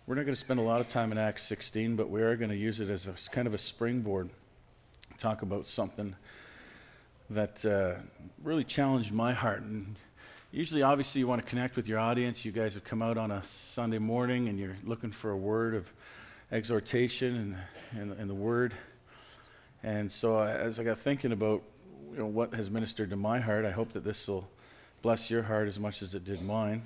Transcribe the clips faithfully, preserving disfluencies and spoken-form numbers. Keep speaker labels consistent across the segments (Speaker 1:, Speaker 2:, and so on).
Speaker 1: We're not going to spend a lot of time in Acts sixteen, but we are going to use it as a kind of a springboard, talk about something that uh, really challenged my heart. And usually, obviously, you want to connect with your audience. You guys have come out on a Sunday morning, and you're looking for a word of exhortation and, and, and the word. And so I, as I got thinking about you know, what has ministered to my heart, I hope that this will bless your heart as much as it did mine.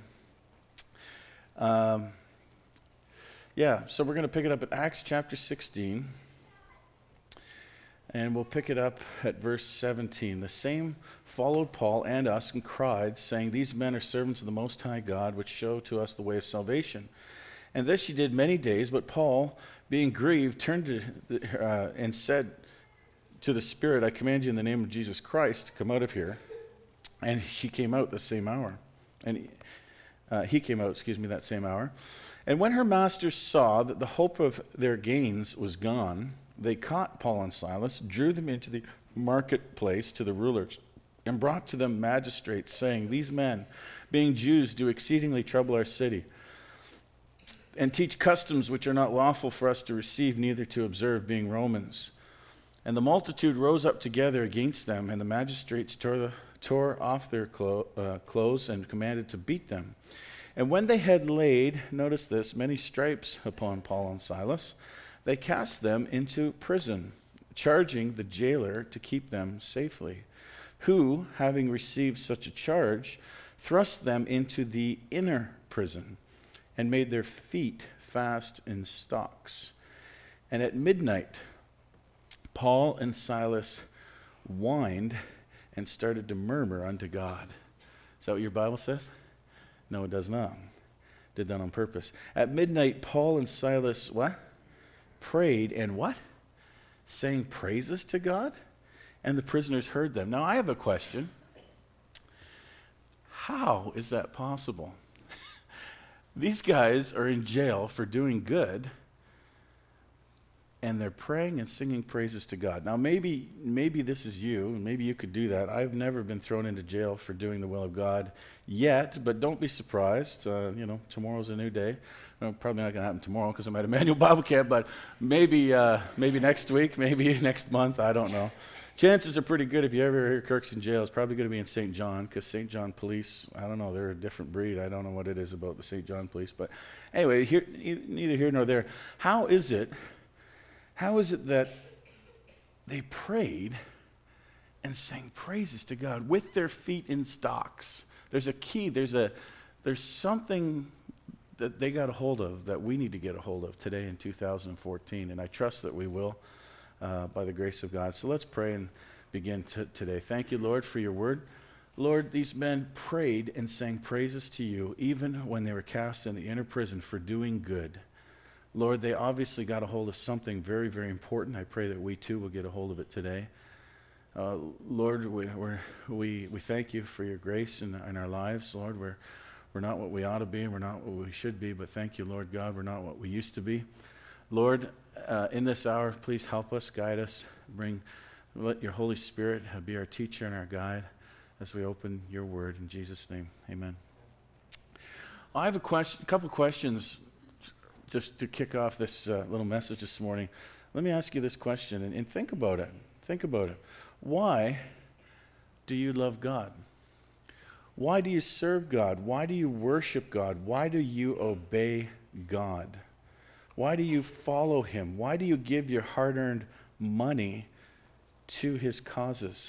Speaker 1: Um, yeah, so we're going to pick it up at Acts chapter sixteen, and we'll pick it up at verse seventeen. The same followed Paul and us and cried, saying, "These men are servants of the Most High God, which show to us the way of salvation." And this she did many days, but Paul, being grieved, turned to the, uh, and said to the Spirit, "I command you in the name of Jesus Christ to come out of here." And she came out the same hour. And uh, he came out, excuse me, that same hour. And when her masters saw that the hope of their gains was gone, they caught Paul and Silas, drew them into the marketplace to the rulers, and brought to them magistrates, saying, "These men, being Jews, do exceedingly trouble our city, and teach customs which are not lawful for us to receive, neither to observe, being Romans." And the multitude rose up together against them, and the magistrates tore, the, tore off their clo- uh, clothes and commanded to beat them. And when they had laid, notice this, many stripes upon Paul and Silas, they cast them into prison, charging the jailer to keep them safely, who, having received such a charge, thrust them into the inner prison, and made their feet fast in stocks. And at midnight, Paul and Silas whined and started to murmur unto God. Is that what your Bible says? No, it does not. Did that on purpose. At midnight, Paul and Silas, what? Prayed and what? Sang praises to God? And the prisoners heard them. Now, I have a question. How is that possible? These guys are in jail for doing good, and they're praying and singing praises to God. Now, maybe maybe this is you, and maybe you could do that. I've never been thrown into jail for doing the will of God yet, but don't be surprised. Uh, you know, tomorrow's a new day. Well, probably not going to happen tomorrow because I'm at Emmanuel Bible Camp, but maybe uh, maybe next week, maybe next month, I don't know. Chances are pretty good if you ever hear Kirk's in jail, it's probably going to be in Saint John, because Saint John police, I don't know, they're a different breed. I don't know what it is about the Saint John police. But anyway, here, neither here nor there. How is it, how is it that they prayed and sang praises to God with their feet in stocks? There's a key, there's a, there's something that they got a hold of that we need to get a hold of today in two thousand fourteen, and I trust that we will. Uh, by the grace of God. So let's pray and begin t- today. Thank you, Lord, for your word. Lord, these men prayed and sang praises to you even when they were cast in the inner prison for doing good. Lord, they obviously got a hold of something very, very important. I pray that we too will get a hold of it today. Uh, Lord, we, we're, we we thank you for your grace in, in our lives. Lord, we're, we're not what we ought to be, and we're not what we should be, but thank you, Lord God, we're not what we used to be. Lord, uh, in this hour, please help us, guide us, bring, let your Holy Spirit be our teacher and our guide as we open your word. In Jesus' name, amen. I have a question, a couple questions t- just to kick off this uh, little message this morning. Let me ask you this question, and, and think about it. Think about it. Why do you love God? Why do you serve God? Why do you worship God? Why do you obey God? Why do you follow him? Why do you give your hard-earned money to his causes?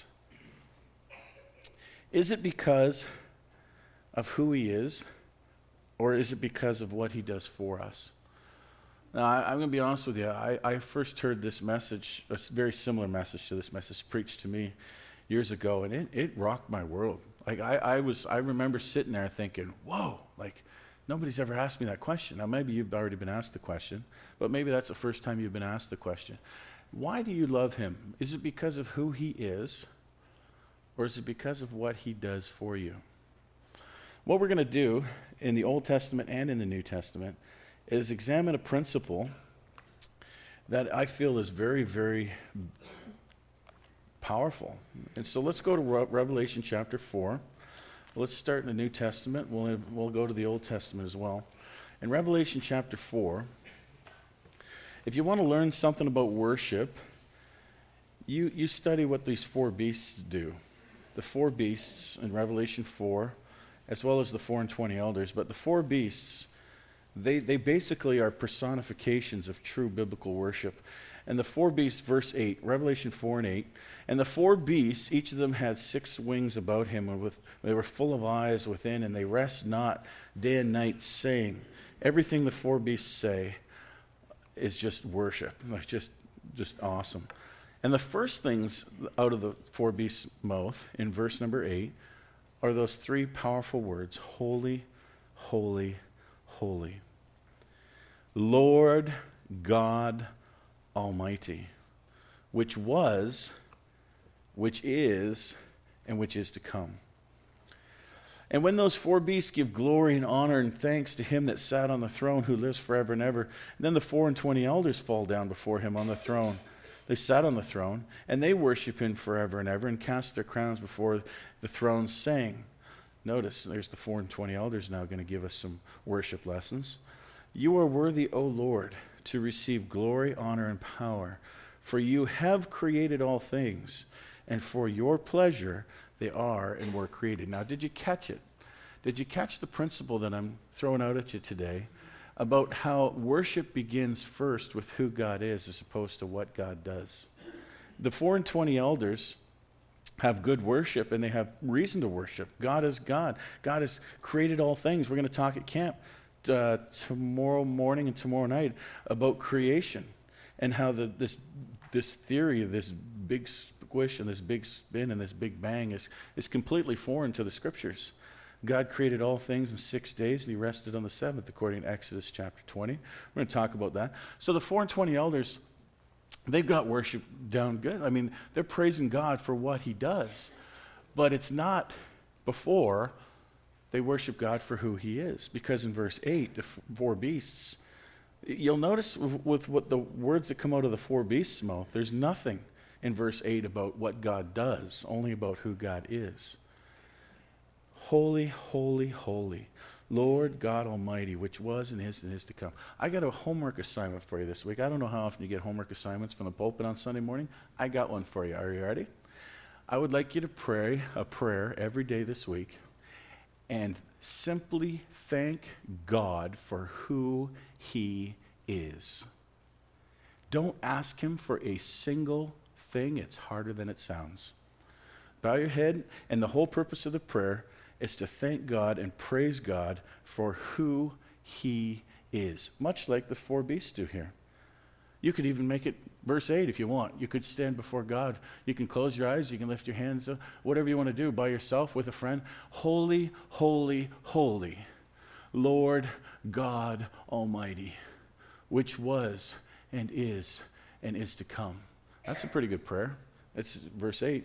Speaker 1: Is it because of who he is, or is it because of what he does for us? Now, I, I'm going to be honest with you. I, I first heard this message, a very similar message to this message, preached to me years ago, and it, it rocked my world. Like I, I was, I remember sitting there thinking, "Whoa!" Like, nobody's ever asked me that question. Now, maybe you've already been asked the question, but maybe that's the first time you've been asked the question. Why do you love him? Is it because of who he is, or is it because of what he does for you? What we're going to do in the Old Testament and in the New Testament is examine a principle that I feel is very, very powerful. And so let's go to Re- Revelation chapter four. Let's start in the New Testament. We'll, we'll go to the Old Testament as well. In Revelation chapter four, if you want to learn something about worship, you, you study what these four beasts do. The four beasts in Revelation four, as well as the four and twenty elders. But the four beasts, they, they basically are personifications of true biblical worship. And the four beasts, verse eight, Revelation four and eight, and the four beasts, each of them had six wings about him, and with, they were full of eyes within, and they rest not day and night, saying, everything the four beasts say is just worship. It's just, just awesome. And the first things out of the four beasts' mouth, in verse number eight, are those three powerful words, holy, holy, holy. Lord God Almighty, which was, which is, and which is to come. And when those four beasts give glory and honor and thanks to him that sat on the throne, who lives forever and ever, then the four and twenty elders fall down before him on the throne. They sat on the throne, and they worship him forever and ever, and cast their crowns before the throne, saying, notice, there's the four and twenty elders now going to give us some worship lessons. You are worthy, O Lord, to receive glory, honor, and power, for you have created all things, and for your pleasure they are and were created. Now, did you catch it? Did you catch the principle that I'm throwing out at you today about how worship begins first with who God is as opposed to what God does? The four and twenty elders have good worship, and they have reason to worship. God is God. God has created all things. We're going to talk at camp uh, tomorrow morning and tomorrow night about creation and how the, this this theory of this big squish and this big spin and this big bang is, is completely foreign to the scriptures. God created all things in six days, and he rested on the seventh, according to Exodus chapter twenty. We're going to talk about that. So the four and twenty elders, they've got worship down good. I mean, they're praising God for what he does. But it's not before they worship God for who he is. Because in verse eight, the four beasts, you'll notice with, with what the words that come out of the four beasts' mouth, there's nothing in verse eight about what God does, only about who God is. Holy, holy, holy, Lord God Almighty, which was and is and is to come. I got a homework assignment for you this week. I don't know how often you get homework assignments from the pulpit on Sunday morning. I got one for you. Are you ready? I would like you to pray a prayer every day this week and simply thank God for who he is. Don't ask him for a single thing. It's harder than it sounds. Bow your head, and the whole purpose of the prayer is to thank God and praise God for who he is, much like the four beasts do here. You could even make it verse eight if you want. You could stand before God. You can close your eyes. You can lift your hands up. Whatever you want to do, by yourself, with a friend. Holy, holy, holy, Lord God Almighty, which was and is and is to come. That's a pretty good prayer. It's verse eight.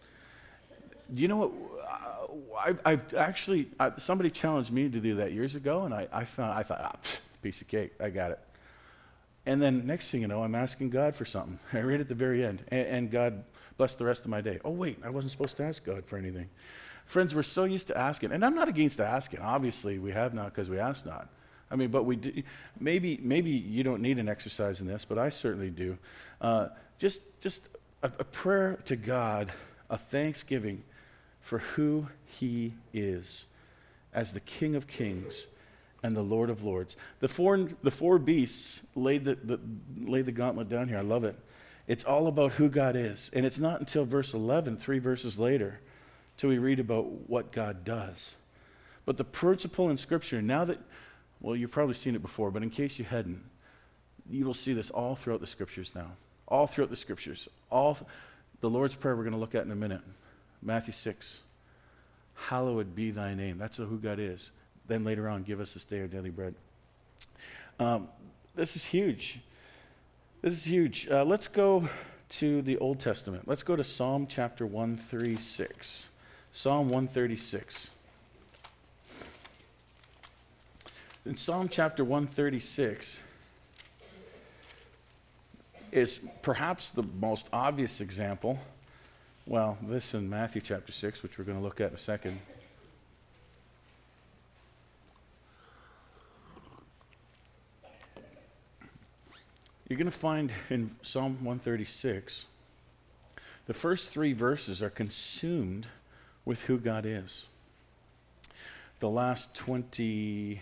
Speaker 1: Do you know what? I, I've actually, I, somebody challenged me to do that years ago, and I, I found, I thought, ah, pfft, piece of cake, I got it. And then next thing you know, I'm asking God for something. I read at the very end, and, and God blessed the rest of my day. Oh, wait, I wasn't supposed to ask God for anything. Friends, we're so used to asking, and I'm not against asking. Obviously, we have not because we ask not. I mean, but we do, maybe maybe you don't need an exercise in this, but I certainly do. Uh, just just a, a prayer to God, a thanksgiving for who he is as the King of Kings and the Lord of Lords. The four, the four beasts laid the, the, laid the gauntlet down here. I love it. It's all about who God is. And it's not until verse eleven, three verses later, till we read about what God does. But the principle in Scripture, now that, well, you've probably seen it before, but in case you hadn't, you will see this all throughout the Scriptures now. All throughout the Scriptures. All the Lord's Prayer we're going to look at in a minute. Matthew six, hallowed be thy name. That's who God is. Then later on, give us this day our daily bread. Um, this is huge. This is huge. Uh, let's go to the Old Testament. Let's go to Psalm chapter one thirty-six. Psalm one thirty-six. In Psalm chapter one thirty-six is perhaps the most obvious example. Well, this in Matthew chapter six, which we're going to look at in a second. You're going to find in Psalm one thirty-six, the first three verses are consumed with who God is. The last twenty-three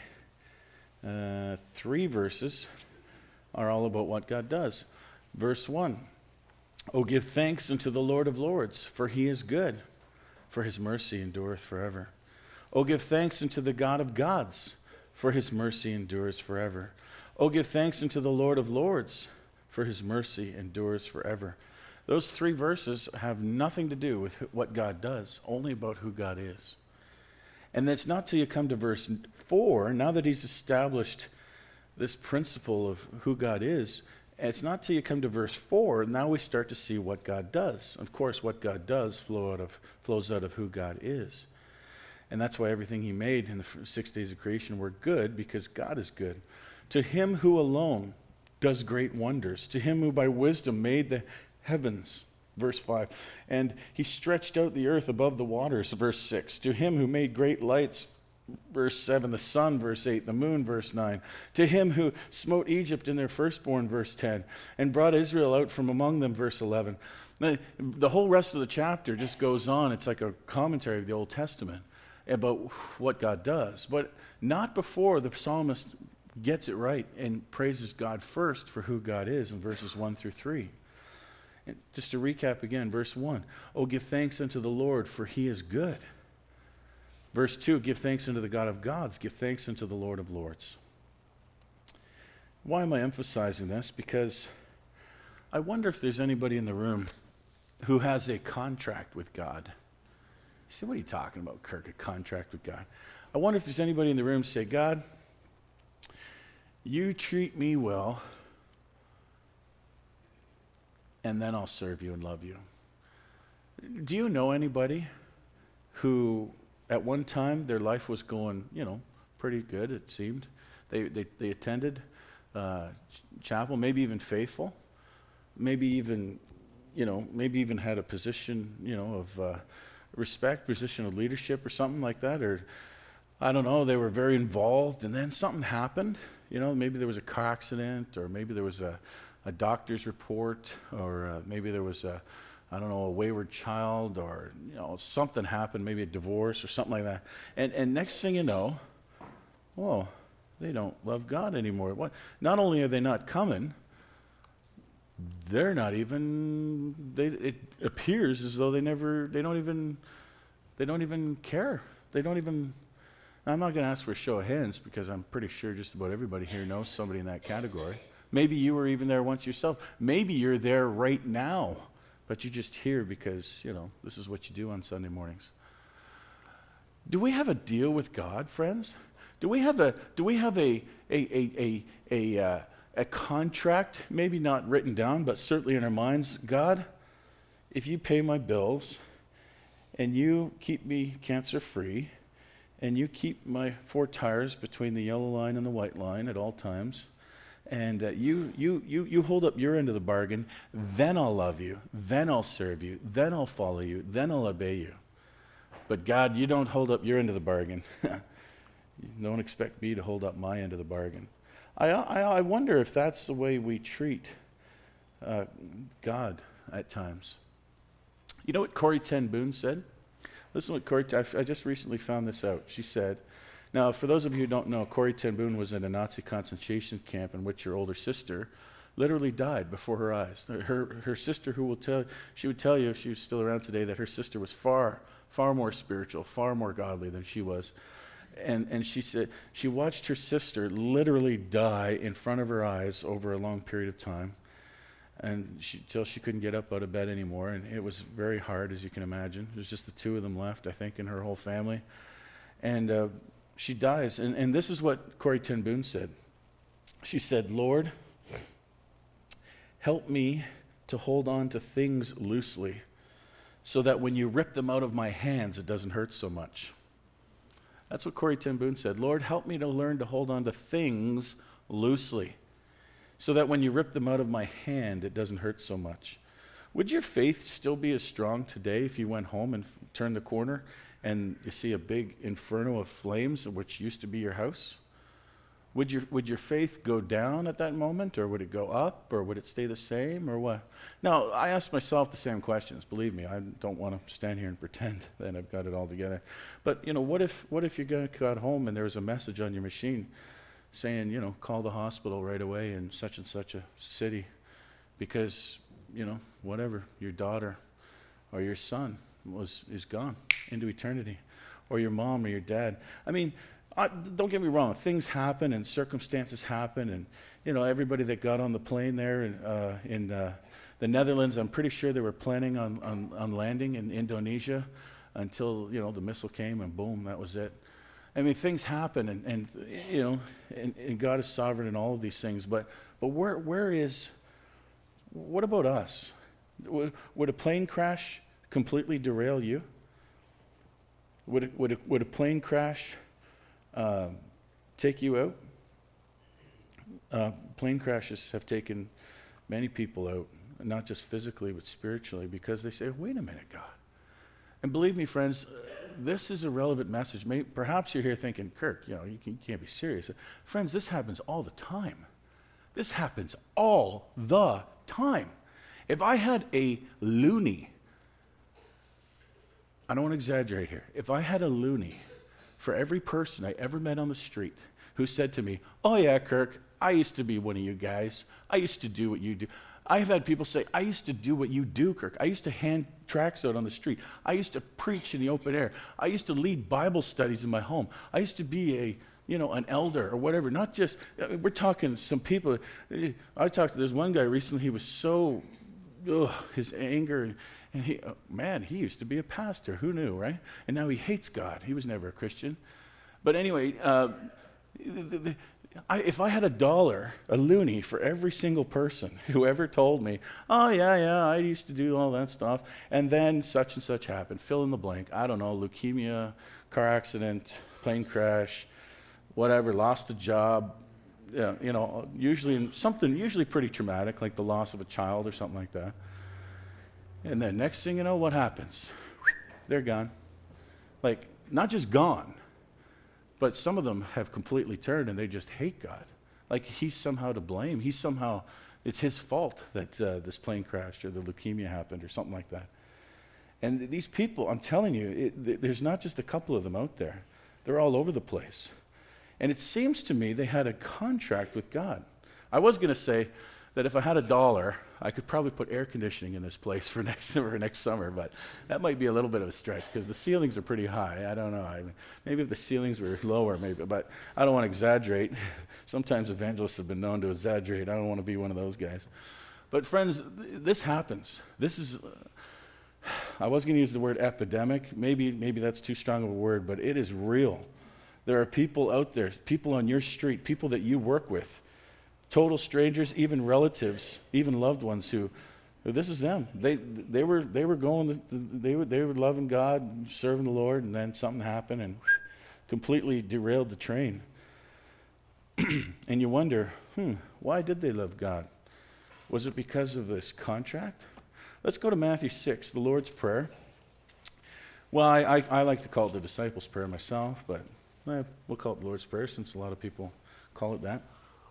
Speaker 1: verses are all about what God does. Verse one, "Oh, give thanks unto the Lord of Lords, for he is good, for his mercy endureth forever. Oh, give thanks unto the God of gods, for his mercy endures forever. Oh, give thanks unto the Lord of Lords, for his mercy endures forever." Those three verses have nothing to do with what God does, only about who God is. And it's not till you come to verse four, now that he's established this principle of who God is, it's not till you come to verse four, now we start to see what God does. Of course, what God does flow out of, flows out of who God is. And that's why everything he made in the six days of creation were good, because God is good. To him who alone does great wonders, to him who by wisdom made the heavens, verse five, and he stretched out the earth above the waters, verse six, to him who made great lights, verse seven, the sun, verse eight, the moon, verse nine, to him who smote Egypt in their firstborn, verse ten, and brought Israel out from among them, verse eleven. The, the whole rest of the chapter just goes on. It's like a commentary of the Old Testament about what God does, but not before the psalmist gets it right and praises God first for who God is in verses one through three. And just to recap again, verse one, "Oh, give thanks unto the Lord, for he is good." Verse two, "Give thanks unto the God of gods, give thanks unto the Lord of lords." Why am I emphasizing this? Because I wonder if there's anybody in the room who has a contract with God. You say, "What are you talking about, Kirk, a contract with God?" I wonder if there's anybody in the room who say, "God, you treat me well, and then I'll serve you and love you." Do you know anybody who at one time their life was going, you know, pretty good, it seemed? They they, they attended uh, ch- chapel, maybe even faithful, maybe even, you know, maybe even had a position, you know, of uh, respect, position of leadership or something like that, or I don't know, they were very involved, and then something happened. You know, maybe there was a car accident, or maybe there was a a doctor's report, or uh, maybe there was a, I don't know, a wayward child, or, you know, something happened, maybe a divorce or something like that. And and next thing you know, whoa, they don't love God anymore. What? Not only are they not coming, they're not even, they, it appears as though they never, they don't even, they don't even care. They don't even, I'm not going to ask for a show of hands, because I'm pretty sure just about everybody here knows somebody in that category. Maybe you were even there once yourself. Maybe you're there right now, but you're just here because, you know, this is what you do on Sunday mornings. Do we have a deal with God, friends? Do we have a do we have a a a a a, uh, a contract, maybe not written down, but certainly in our minds? God, if you pay my bills, and you keep me cancer-free, and you keep my four tires between the yellow line and the white line at all times, and uh, you, you, you, you hold up your end of the bargain, then I'll love you, then I'll serve you, then I'll follow you, then I'll obey you. But God, you don't hold up your end of the bargain. You don't expect me to hold up my end of the bargain. I, I, I wonder if that's the way we treat uh, God at times. You know what Corrie ten Boom said? Listen to what Corrie, I, I just recently found this out. She said, now, for those of you who don't know, Corrie ten Boom was in a Nazi concentration camp in which her older sister literally died before her eyes. Her her sister, who will tell, she would tell you if she was still around today, that her sister was far, far more spiritual, far more godly than she was. And and she said she watched her sister literally die in front of her eyes over a long period of time, and she, till she couldn't get up out of bed anymore. And it was very hard, as you can imagine. There's just the two of them left, I think, in her whole family. And uh, she dies. And, and this is what Corrie ten Boom said. She said, "Lord, help me to hold on to things loosely, so that when you rip them out of my hands, it doesn't hurt so much." That's what Corrie ten Boom said. "Lord, help me to learn to hold on to things loosely, so that when you rip them out of my hand, it doesn't hurt so much." Would your faith still be as strong today if you went home and f- turned the corner and you see a big inferno of flames, which used to be your house? Would your, would your faith go down at that moment, or would it go up, or would it stay the same, or what? Now, I ask myself the same questions. Believe me, I don't want to stand here and pretend that I've got it all together. But, you know, what if what if you got, got home and there was a message on your machine saying, you know, call the hospital right away in such and such a city because, you know, whatever, your daughter or your son was is gone into eternity, or your mom or your dad. I mean, I, don't get me wrong, things happen and circumstances happen, and, you know, everybody that got on the plane there in, uh, in uh, the Netherlands, I'm pretty sure they were planning on, on, on landing in Indonesia until, you know, the missile came and boom, that was it. I mean, things happen, and, and you know, and, and God is sovereign in all of these things, but but where where is, what about us? Would, would a plane crash completely derail you? Would it, would, it, would a plane crash uh, take you out? Uh, plane crashes have taken many people out, not just physically, but spiritually, because they say, wait a minute, God. And believe me, friends, this is a relevant message. Maybe, perhaps you're here thinking, Kirk, you know, you, can, you can't be serious. Friends, this happens all the time. This happens all the time. If I had a loony, I don't want to exaggerate here. If I had a loony for every person I ever met on the street who said to me, oh yeah, Kirk, I used to be one of you guys. I used to do what you do. I've had people say, I used to do what you do, Kirk. I used to hand tracts out on the street. I used to preach in the open air. I used to lead Bible studies in my home. I used to be a, you know, an elder or whatever. Not just, we're talking some people. I talked to this one guy recently. He was so, ugh, his anger, and he, oh, man, he used to be a pastor. Who knew, right? And now he hates God. He was never a Christian. But anyway, uh, the, the, I, if I had a dollar, a loony, for every single person who ever told me, oh, yeah, yeah, I used to do all that stuff, and then such and such happened, fill in the blank, I don't know, leukemia, car accident, plane crash, whatever, lost a job, yeah, you know, usually something, usually pretty traumatic, like the loss of a child or something like that. And then next thing you know, what happens? They're gone. Like, not just gone, but some of them have completely turned and they just hate God. Like he's somehow to blame. He's somehow, it's his fault that uh, this plane crashed or the leukemia happened or something like that. And these people, I'm telling you, it, th- there's not just a couple of them out there. They're all over the place. And it seems to me they had a contract with God. I was going to say that if I had a dollar, I could probably put air conditioning in this place for next for next summer, but that might be a little bit of a stretch because the ceilings are pretty high. I don't know. I mean, maybe if the ceilings were lower, maybe, but I don't want to exaggerate. Sometimes evangelists have been known to exaggerate. I don't want to be one of those guys. But friends, this happens. This is, uh, I was going to use the word epidemic. Maybe, maybe that's too strong of a word, but it is real. There are people out there, people on your street, people that you work with, total strangers, even relatives, even loved ones who, this is them. They they were they were going, they were they were loving God, serving the Lord, and then something happened and completely derailed the train. And you wonder, hmm, why did they love God? Was it because of this contract? Let's go to Matthew six, the Lord's Prayer. Well, I I, I like to call it the disciples' prayer myself, but eh, we'll call it the Lord's Prayer since a lot of people call it that.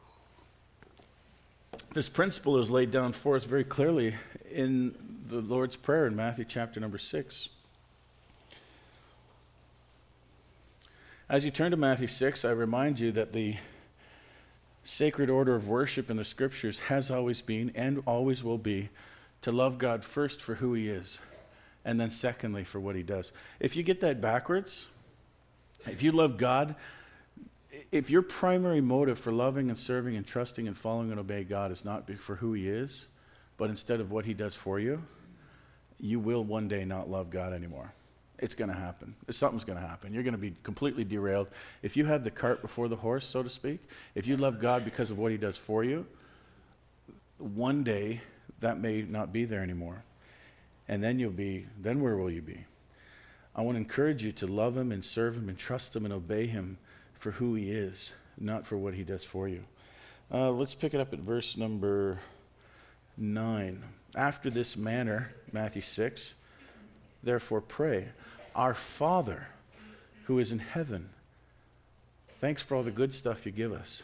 Speaker 1: This principle is laid down for us very clearly in the Lord's Prayer in Matthew chapter number six. As you turn to Matthew six, I remind you that the sacred order of worship in the Scriptures has always been and always will be to love God first for who He is, and then secondly for what He does. If you get that backwards, if you love God, if your primary motive for loving and serving and trusting and following and obeying God is not for who He is, but instead of what He does for you, you will one day not love God anymore. It's going to happen. Something's going to happen. You're going to be completely derailed. If you have the cart before the horse, so to speak, if you love God because of what He does for you, one day that may not be there anymore. And then you'll be, then where will you be? I want to encourage you to love Him and serve Him and trust Him and obey Him for who He is, not for what He does for you. Uh, let's pick it up at verse number nine. After this manner, Matthew six, therefore pray, our Father who is in heaven. Thanks for all the good stuff you give us.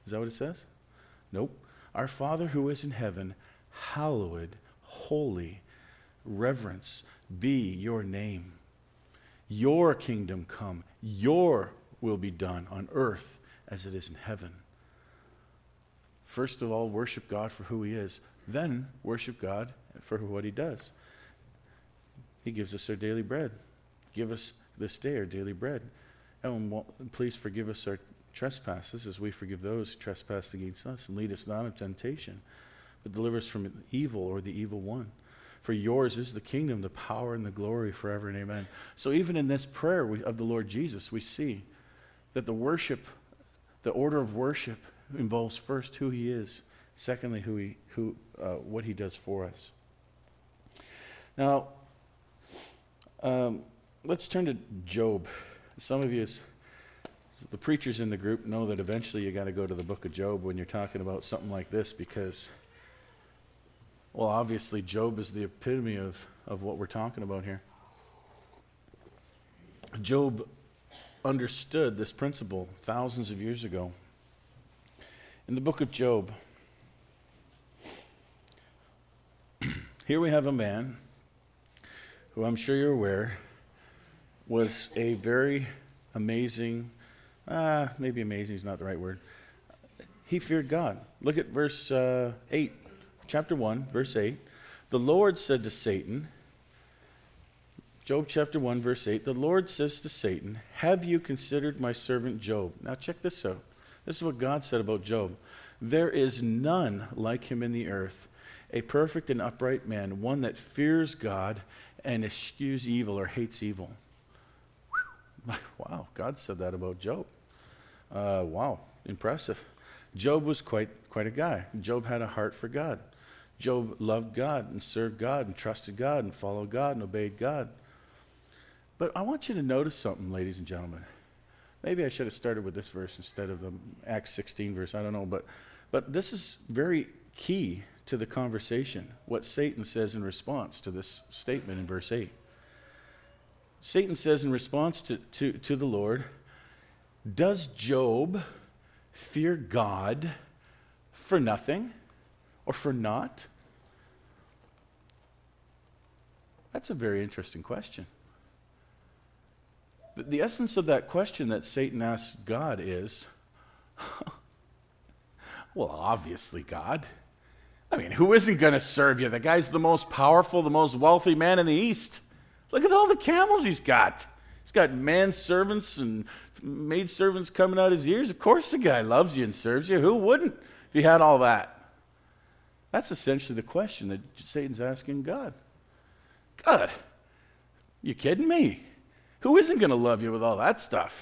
Speaker 1: Is that what it says? Nope. Our Father who is in heaven, hallowed, holy, reverence, be your name. Your kingdom come. Your will be done on earth as it is in heaven. First of all, worship God for who he is. Then worship God for what he does. He gives us our daily bread. Give us this day our daily bread. And please forgive us our trespasses as we forgive those who trespass against us. And lead us not into temptation, but deliver us from evil or the evil one. For yours is the kingdom, the power, and the glory forever and amen. So even in this prayer of the Lord Jesus, we see that the worship, the order of worship involves first who he is, secondly who he, who, uh, what he does for us. Now, um, let's turn to Job. Some of you, the preachers in the group, know that eventually you got to go to the book of Job when you're talking about something like this, because, well, obviously Job is the epitome of, of what we're talking about here. Job understood this principle thousands of years ago. In the book of Job, here we have a man who, I'm sure you're aware, was a very amazing, uh, maybe amazing is not the right word. He feared God. Look at verse uh, eight, chapter one, verse eight. The Lord said to Satan, Job chapter one, verse eight, the Lord says to Satan, have you considered my servant Job? Now check this out. This is what God said about Job. There is none like him in the earth, a perfect and upright man, one that fears God and eschews evil or hates evil. Wow, God said that about Job. Uh, wow, impressive. Job was quite quite a guy. Job had a heart for God. Job loved God and served God and trusted God and followed God and obeyed God. But I want you to notice something, ladies and gentlemen. Maybe I should have started with this verse instead of the Acts sixteen verse. I don't know, but but this is very key to the conversation, what Satan says in response to this statement in verse eight. Satan says in response to, to, to the Lord, does Job fear God for nothing or for naught? That's a very interesting question. The, the essence of that question that Satan asks God is, well, obviously God. I mean, who isn't going to serve you? The guy's the most powerful, the most wealthy man in the East. Look at all the camels he's got. He's got manservants and maidservants coming out his ears. Of course the guy loves you and serves you. Who wouldn't if he had all that? That's essentially the question that Satan's asking God. God, you kidding me? Who isn't going to love you with all that stuff?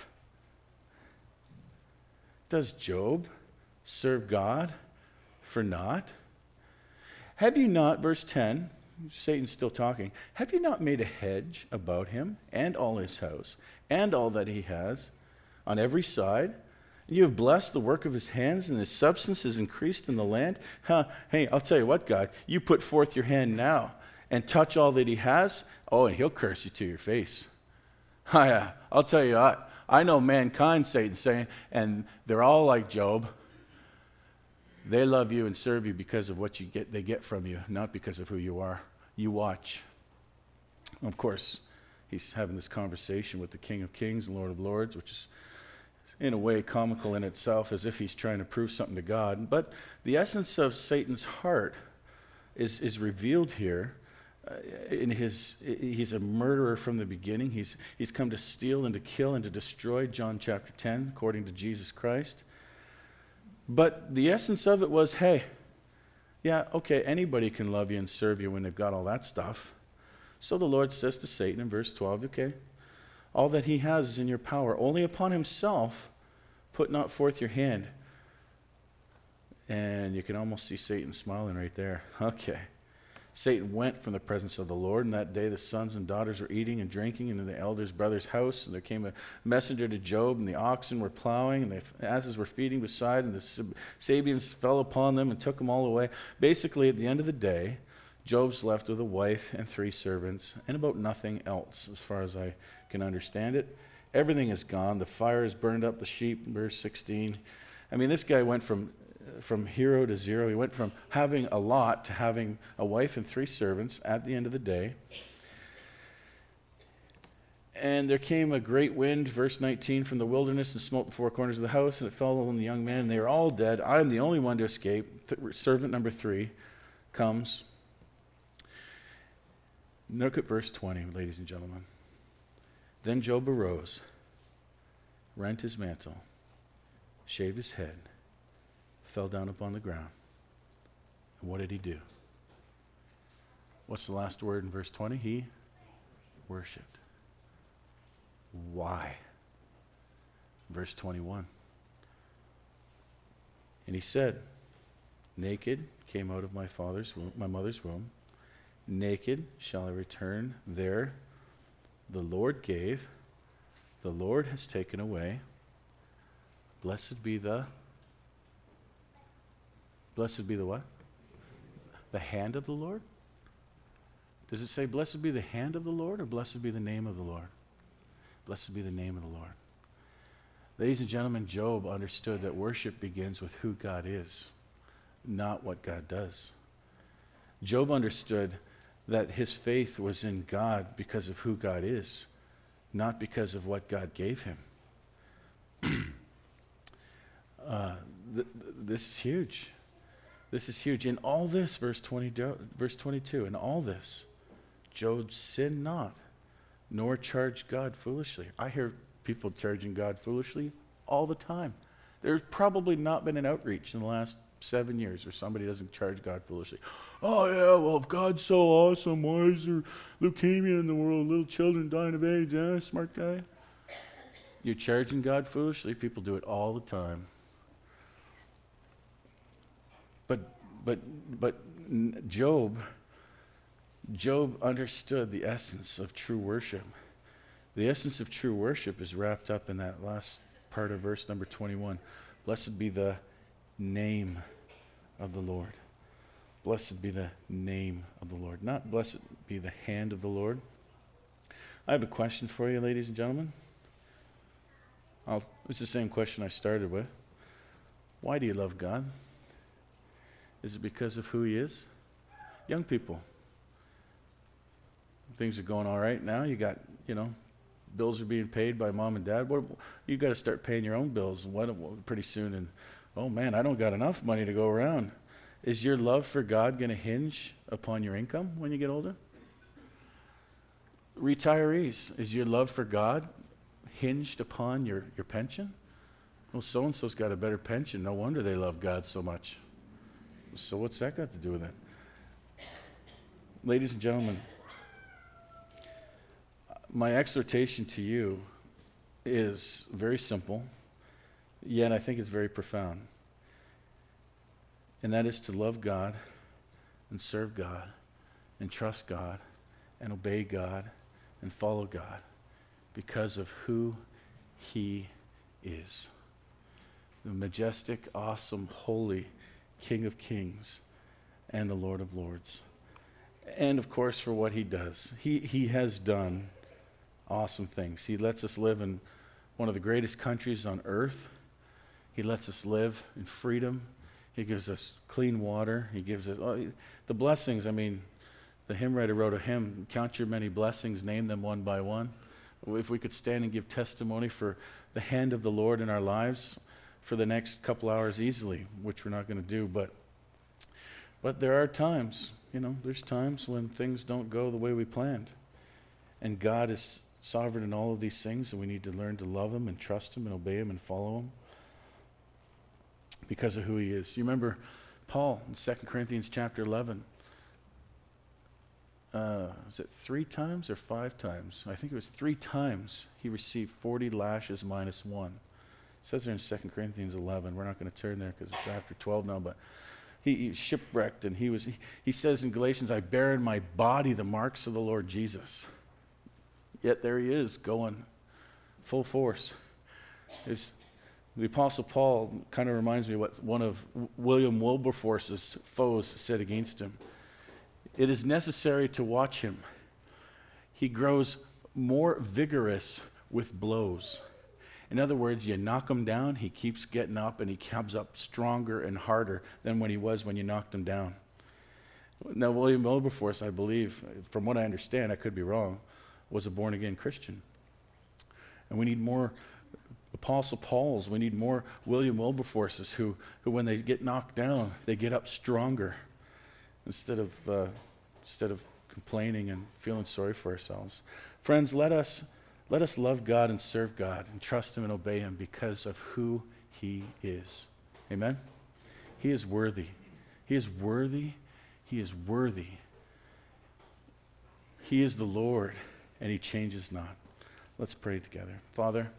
Speaker 1: Does Job serve God for naught? Have you not, verse ten, Satan's still talking, have you not made a hedge about him and all his house and all that he has on every side? And you have blessed the work of his hands, and his substance is increased in the land? Huh, hey, I'll tell you what, God, you put forth your hand now and touch all that he has, oh, and he'll curse you to your face. Oh, yeah, I'll tell you what, I know mankind, Satan's saying, and they're all like Job. They love you and serve you because of what you get, they get from you, not because of who you are. You watch. Of course, he's having this conversation with the King of Kings and Lord of Lords, which is in a way comical in itself, as if he's trying to prove something to God. But the essence of Satan's heart is, is revealed here. Uh, in his, he's a murderer from the beginning. He's, he's come to steal and to kill and to destroy, John chapter ten, according to Jesus Christ. But the essence of it was, hey, yeah, okay, anybody can love you and serve you when they've got all that stuff. So the Lord says to Satan in verse twelve, okay, all that he has is in your power. Only upon himself put not forth your hand. And you can almost see Satan smiling right there. Okay. Satan went from the presence of the Lord, and that day the sons and daughters were eating and drinking in the elders' brother's house. And there came a messenger to Job, and the oxen were plowing, and the asses were feeding beside, and the Sabians fell upon them and took them all away. Basically, at the end of the day, Job's left with a wife and three servants, and about nothing else, as far as I can understand it. Everything is gone. The fire has burned up the sheep, verse sixteen. I mean, this guy went from from hero to zero. He went from having a lot to having a wife and three servants at the end of the day. And there came a great wind, verse nineteen, from the wilderness and smote the four corners of the house, and it fell on the young men, and they were all dead. I am the only one to escape. Th- servant number three comes. Look at verse twenty, ladies and gentlemen. Then Job arose, rent his mantle, shaved his head, fell down upon the ground. And what did he do? What's the last word in verse twenty? He worshipped. Why? Verse twenty-one. And he said, naked came out of my father's womb, my mother's womb. Naked shall I return there. The Lord gave, the Lord has taken away. Blessed be the, blessed be the what? The hand of the Lord? Does it say, blessed be the hand of the Lord, or blessed be the name of the Lord? Blessed be the name of the Lord. Ladies and gentlemen, Job understood that worship begins with who God is, not what God does. Job understood that his faith was in God because of who God is, not because of what God gave him. uh, th- th- this is huge. This is huge. In all this, verse twenty, verse twenty-two, in all this, Job sinned not, nor charged God foolishly. I hear people charging God foolishly all the time. There's probably not been an outreach in the last seven years where somebody doesn't charge God foolishly. Oh yeah, well, if God's so awesome, why is there leukemia in the world, little children dying of AIDS? Yeah, smart guy. You're charging God foolishly. People do it all the time. But but but Job Job understood the essence of true worship. The essence of true worship is wrapped up in that last part of verse number twenty-one. Blessed be the name of the Lord. Blessed be the name of the Lord. Not blessed be the hand of the Lord. I have a question for you, ladies and gentlemen. I'll, it's the same question I started with. Why do you love God? Is it because of who He is? Young people, things are going all right now. You got, you know, bills are being paid by mom and dad. What, you got to start paying your own bills what, pretty soon. And oh man, I don't got enough money to go around. Is your love for God going to hinge upon your income when you get older? Retirees, is your love for God hinged upon your, your pension? Well, so-and-so's got a better pension. No wonder they love God so much. So what's that got to do with it? Ladies and gentlemen, my exhortation to you is very simple, yet I think it's very profound. And that is to love God and serve God and trust God and obey God and follow God because of who He is. The majestic, awesome, holy King of Kings and the Lord of Lords. And of course for what He does. He, he has done awesome things. He lets us live in one of the greatest countries on earth. He lets us live in freedom. He gives us clean water. He gives us oh, the blessings. I mean, the hymn writer wrote a hymn, count your many blessings, name them one by one. If we could stand and give testimony for the hand of the Lord in our lives for the next couple hours easily, which we're not going to do, but but there are times, you know, there's times when things don't go the way we planned. And God is sovereign in all of these things, and we need to learn to love Him and trust Him and obey Him and follow Him because of who He is. You remember Paul in Second Corinthians chapter eleven. Uh, is it three times or five times? I think it was three times he received forty lashes minus one. It says there in Second Corinthians eleven. We're not going to turn there because it's after twelve now, but he, he shipwrecked, and he was. He, he says in Galatians, I bear in my body the marks of the Lord Jesus. Yet there he is going full force. There's, the Apostle Paul kind of reminds me of what one of William Wilberforce's foes said against him. It is necessary to watch him. He grows more vigorous with blows, In other words, you knock him down, he keeps getting up, and he comes up stronger and harder than when he was when you knocked him down. Now, William Wilberforce, I believe, from what I understand, I could be wrong, was a born-again Christian. And we need more Apostle Pauls. We need more William Wilberforces who, who, when they get knocked down, they get up stronger instead of uh, instead of complaining and feeling sorry for ourselves. Friends, let us let us love God and serve God and trust Him and obey Him because of who He is. Amen? He is worthy. He is worthy. He is worthy. He is the Lord, and He changes not. Let's pray together. Father,